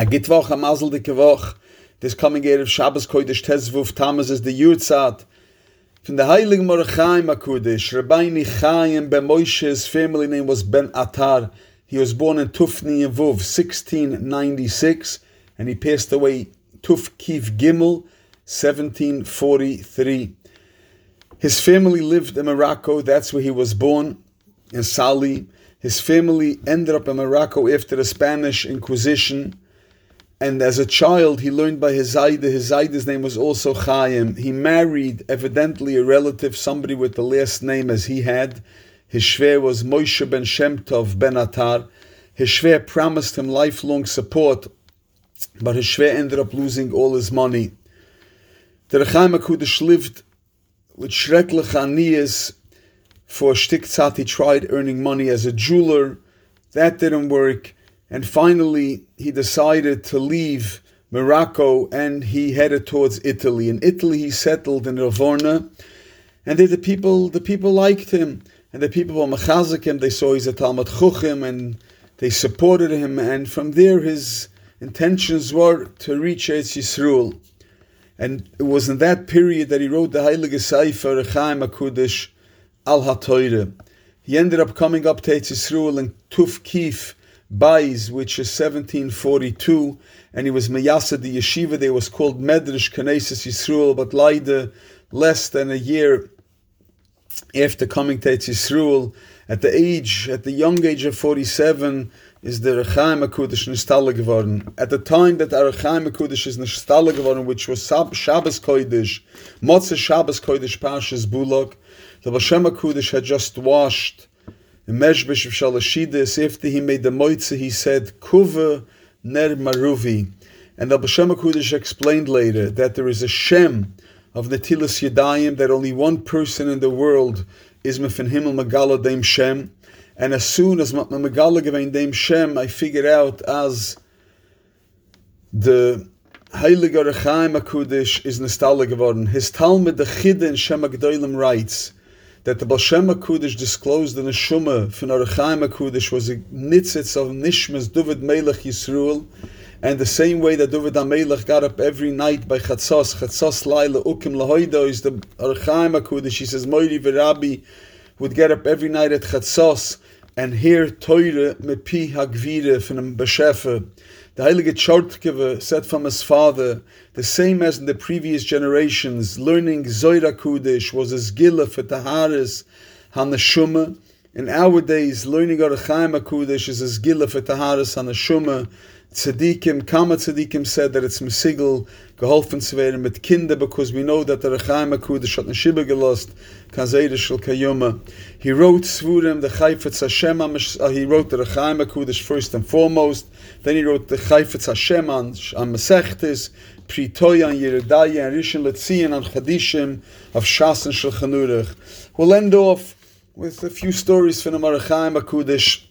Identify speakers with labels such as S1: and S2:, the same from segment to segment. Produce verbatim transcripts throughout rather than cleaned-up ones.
S1: A Gitwoch, a Mazel dike Woch. This coming Erev Shabbos Kodesh Tezvuf Tammuz is the Yurzat. From the Heiligen Mordechai HaKodesh, Rabbeinu Chaim ben Moshe's family name was Ben Atar. He was born in Tufni Yevuv, sixteen ninety-six, and he passed away Tuf Kif Gimel, seventeen forty-three. His family lived in Morocco. That's where he was born, in Sali. His family ended up in Morocco after the Spanish Inquisition. And as a child, he learned by his Zayda. His Zayda's name was also Chaim. He married, evidently, a relative, somebody with the last name as he had. His Shver was Moshe ben Shem Tov ben Atar. His Shver promised him lifelong support, but his Shver ended up losing all his money. The Rechaim HaKodesh lived with Shreklich Aniyas for a shtik tzat. He tried earning money as a jeweler. That didn't work. And finally, he decided to leave Morocco and he headed towards Italy. In Italy, he settled in Ravorna, and the people, the people liked him, and the people were mechazik him. They saw he's a Talmud Chuchim, and they supported him. And from there, his intentions were to reach Eretz Yisrael. And it was in that period that he wrote the Heilige Sefer Rechaim HaKodesh Al HaTorah. He ended up coming up to Eretz Yisrael in Tuf Kif Bais, which is seventeen forty-two, and he was Meyasa the yeshiva. They was called Medrash Knesset Yisrael, but later, less than a year after coming to Eretz Yisrael, at the age, at the young age of forty-seven, is the Rechaim HaKodesh Nishtalah geworden. At the time that the Rechaim HaKodesh is Nishtalah geworden, which was Shabbos Kodesh, Motzei Shabbos Kodesh Parshas Bulak, the Baal Shem HaKodesh had just washed in Meshbesh of Shalashidis. After he made the Moitze, he said, Kuva Ner Maruvi. And the Baal Shem HaKodesh explained later that there is a Shem of Netilas Yadayim, that only one person in the world is Mefin Himmel Megala Deim Shem. And as soon as Megala Gevein Deim Shem, I figured out as the Heilige Rechaim HaKodesh is Nistala geworden. His Talmud, the Chida in Shem HaGdolim, writes that the Baal Shem HaKodesh disclosed in a Shumah from Rechaim HaKodesh was a nitzitz of Nishmas David Melech Yisrael, and the same way that David HaMelech got up every night by Chatzos, Chatzos Laila Ukim Lahoido, is the Rechaim HaKodesh. He says, Moiri V'Rabbi would get up every night at Chatzos and hear Teure Mepi Hagvire from Beshefer. The Heilige Tshortkever said from his father, the same as in the previous generations, learning Zohar HaKodesh was his gila for Taharis HaNeshama. In our days, learning Rechaim HaKodesh is his gila for Taharis HaNeshama. Tzadikim, Kama Tzadikim said that it's Mesigel, geholfen zu werden mit Kinder, because we know that the Rechaim HaKodesh hat Neshiba gelost, Kazeder Shel Kayoma. He wrote Svurim, the Chayfetz Hashem, uh, he wrote the Rechaim HaKodesh first and foremost, then he wrote the Chayfetz Hashem on, on Mesechtes, Pri Toya and Yeridaya, and Rishon LeZion on Chadishim of Shas and Shulchan Aruch. We'll end off with a few stories from the Rechaim HaKodesh,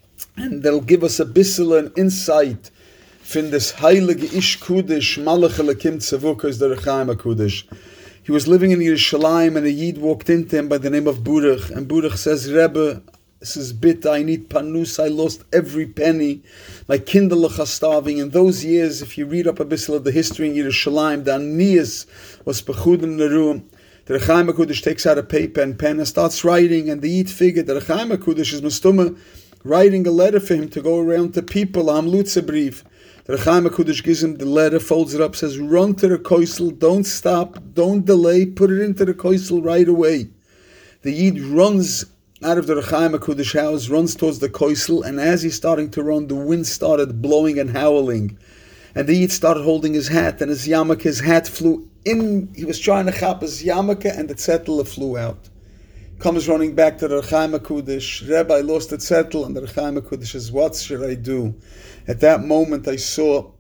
S1: and that'll give us a bissel an insight from this Heilige Ish Kudish, Malach Elakim Tzavukah, is the Rechaim HaKodesh. He was living in Yerushalayim, and a Yid walked into him by the name of Buruch, and Buruch says, Rebbe, this is bit, I need panus, I lost every penny, my kindlech are starving. In those years, if you read up a bissel of the history in Yerushalayim, the Aniyas was pechud in the room. The Rechaim HaKodesh takes out a paper and pen and starts writing, and the Yid figured the Rechaim HaKodesh is Mestuma, writing a letter for him to go around to people, a Hamlutza brief. The Rechaim HaKodesh gives him the letter, folds it up, says, run to the koisel, don't stop, don't delay, put it into the koisel right away. The Yid runs out of the Rechaim HaKodesh house, runs towards the koisel, and as he's starting to run, the wind started blowing and howling. And the Yid started holding his hat, and his yarmulke, his hat flew in, he was trying to chop his yarmulke, and the zettel flew out. Comes running back to the Rechaim HaKodesh, Rebbe, I lost the zettel, and the Rechaim HaKodesh says, what should I do? At that moment, I saw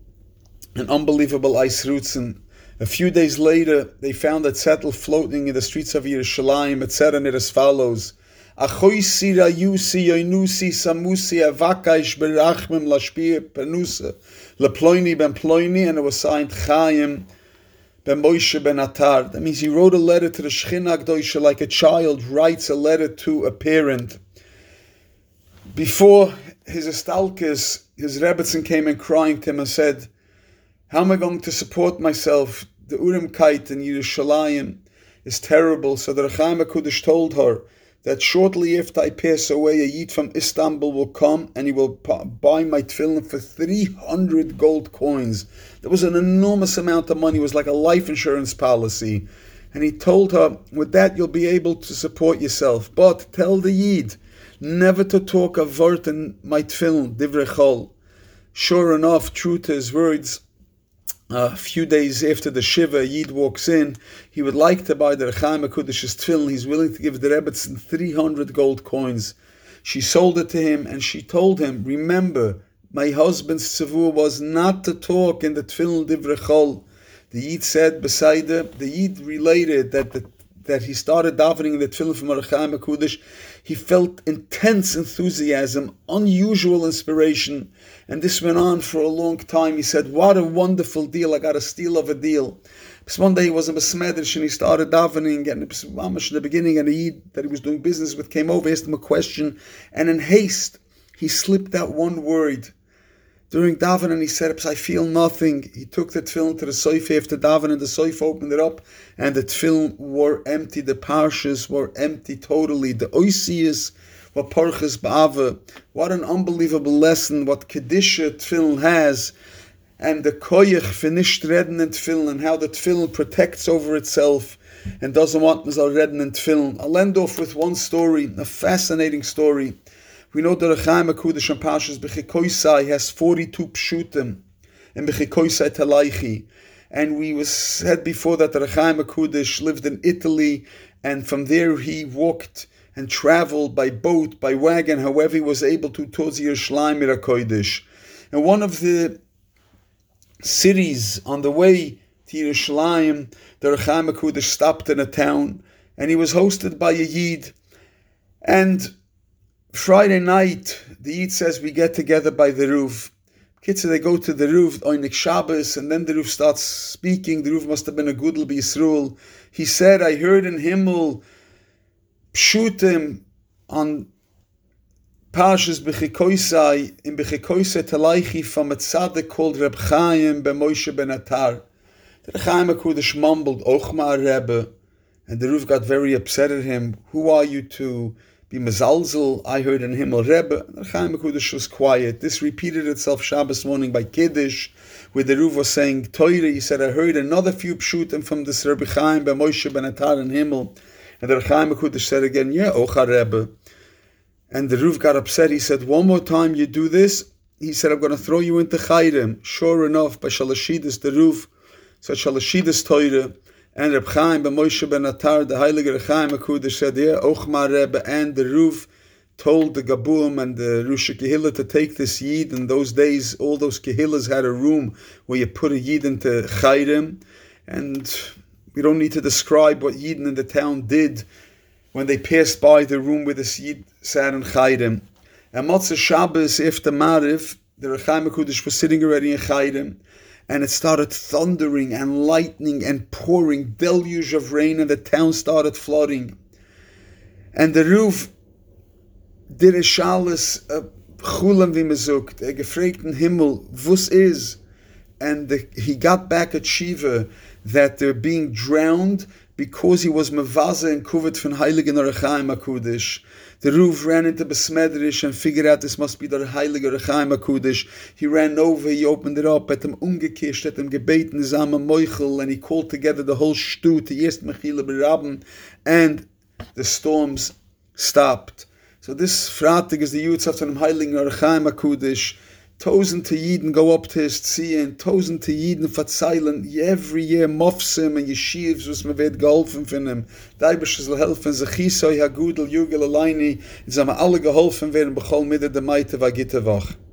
S1: an unbelievable Eisrutzen. A few days later, they found a zettel floating in the streets of Yerushalayim. It said on it as follows, Achoisi rayusi yoinusi samusi avakaish berachmim lashpir penusa leploini ben ploini, and it was signed Chaim ben Moshe ben Atar. That means he wrote a letter to the Shechina Agdosha like a child writes a letter to a parent. Before his Estalkes, his Rebbetzin came and crying to him and said, how am I going to support myself? The Urimkeit in Yerushalayim is terrible. So the Rechaim HaKodesh told her that shortly after I pass away, a Yid from Istanbul will come and he will buy my tefillin for three hundred gold coins. That was an enormous amount of money. It was like a life insurance policy. And he told her, with that you'll be able to support yourself. But tell the Yid never to talk a word in my tefillin, divrei chol. Sure enough, true to his words, Uh, a few days after the Shiva, Yid walks in. He would like to buy the Rechaim HaKodesh's tefillin. He's willing to give the Rebbetzin three hundred gold coins. She sold it to him and she told him, remember, my husband's tzavur was not to talk in the tefillin divrei chol. The Yid said beside her, the Yid related that the, that he started davening in the tefillin from Rechaim HaKodesh. He felt intense enthusiasm, unusual inspiration, and this went on for a long time. He said, what a wonderful deal, I got a steal of a deal. Because one day he was in Besmedrish and he started davening, and it was Mamash in the beginning, and a Yid that he was doing business with came over, asked him a question, and in haste, he slipped out one word. During davening, he said, I feel nothing. He took the tefillin to the soif after davening, the soif opened it up, and the tefillin were empty, the parshas were empty totally. The oisias were parchas ba'ava. What an unbelievable lesson, what Kedisha tefillin has, and the koyach finished redden in tefillin, and how the tefillin protects over itself and doesn't want mazal redden in tefillin. I'll end off with one story, a fascinating story. We know that Rechaim HaKodesh and Parshas Bechikoisai has forty-two pshutim in Bechikoisai Talaichi. And we was said before that the Rechaim HaKodesh lived in Italy, and from there he walked and traveled by boat, by wagon, however he was able to, towards Yerushalayim HaKodesh. And one of the cities on the way to Yerushalayim, the Rechaim HaKodesh stopped in a town, and he was hosted by a Yid. And Friday night, the Yid says we get together by the roof. Kids, they go to the roof, Oinik Shabbos, and then the roof starts speaking. The roof must have been a Gudel B'Yisrael. He said, I heard in Himmel Pshutim on Parshas Bechikoisai, in Bechikoisai Talaichi, from a tzaddik called Reb Chaim ben Moshe ben Atar. The Rechaim HaKodesh mumbled, Ochma Rebbe, and the roof got very upset at him. Who are you to be mezalzel? I heard in Himmel Rebbe. The Rechaim HaKodesh was quiet. This repeated itself Shabbos morning by Kiddush, where the Ruv was saying Torah. He said, I heard another few pshutim from this Rebbe Chaim ben Moshe ben Atar in Himmel. And the Rechaim HaKodesh said again, yeah, Ocha Rebbe. And the Ruv got upset. He said, one more time you do this, he said, I'm going to throw you into Chayrim. Sure enough, by Shalashidus, the Ruv said Shalashidus Torah. And Reb Chaim ben Moshe ben Atar, the Heilige Rechaim HaKodesh, said, yeah, Ochma Rebbe, and the Ruv told the Gabuim and the Rosh Kehillah to take this Yid. In those days, all those Kehillas had a room where you put a Yid into Chayrim, and we don't need to describe what Yidden in the town did when they passed by the room where this Yid sat in Chayrim. And Motzei Shabbos, after Mariv, the Rechaim HaKodesh was sitting already in Chayrim, and it started thundering and lightning and pouring, deluge of rain, and the town started flooding. And the Ruv did a shalas, a chulam v'mezukt, a gefreiten Himmel, vus is. And the, he got back at Shiva that they're being drowned because he was mevaza and kuvet von Heiligen Rechaim HaKodesh. The Ruv ran into Besmedrish and figured out this must be the Heilige Rechaim HaKodesh. He ran over, he opened it up, at him umgekisht, at him gebeten, Zama Moichel, and he called together the whole shtut, the Yest Mechila B'Rabben, and the storms stopped. So this Fratig is the Yutzat from Heiligen Rechaim HaKodesh. Tausend to Yidden go up to his Tzien, tausend to Yidden verzeilen, every year Mofsim and Yeshivs, was me wird geholfen von ihm. Daibisch soll helfen, Zechisoi, Hagudel, Jugel, Alleini, es haben alle geholfen werden, bechol mitte der Meite, war Gittewach.